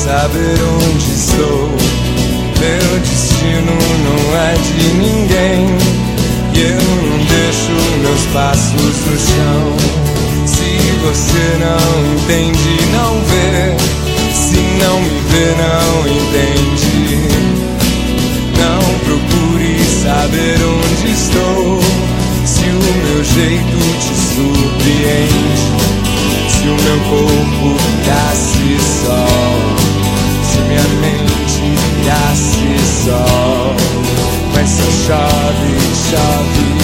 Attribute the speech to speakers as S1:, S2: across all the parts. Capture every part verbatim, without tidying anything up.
S1: saber onde estou. Meu destino não é de ninguém, e eu não deixo meus passos no chão. Se você não entende, não vê. Se não me vê, não entende. Não procure saber onde estou. Se o meu jeito te surpreende, se o meu corpo virasse sol, se minha mente virasse sol. Mas só chove, chove,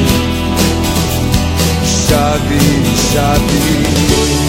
S1: chove, chove.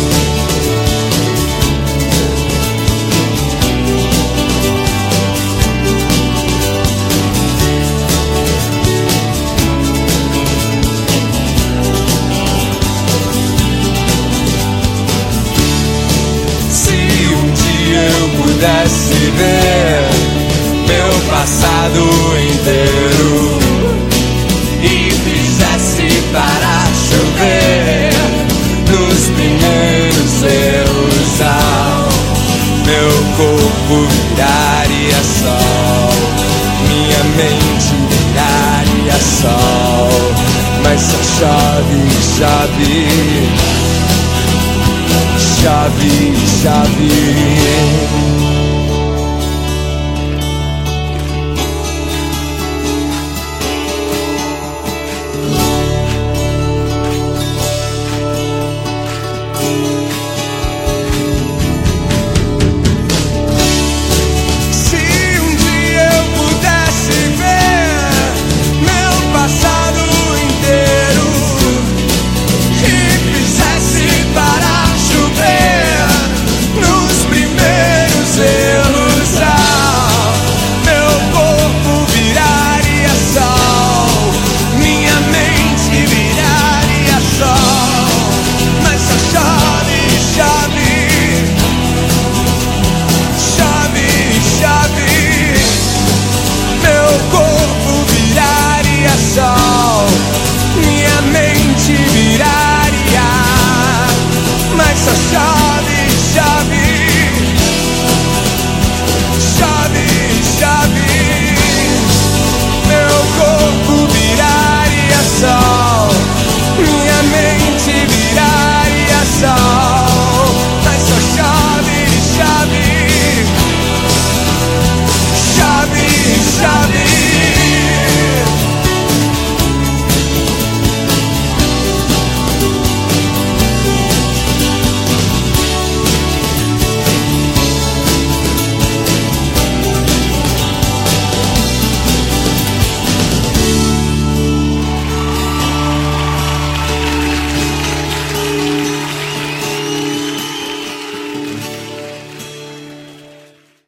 S1: Pudesse ver meu passado inteiro e fizesse parar chover nos primeiros erros, ao meu corpo viraria sol, minha mente viraria sol. Mas só chove, chove, chove, chove.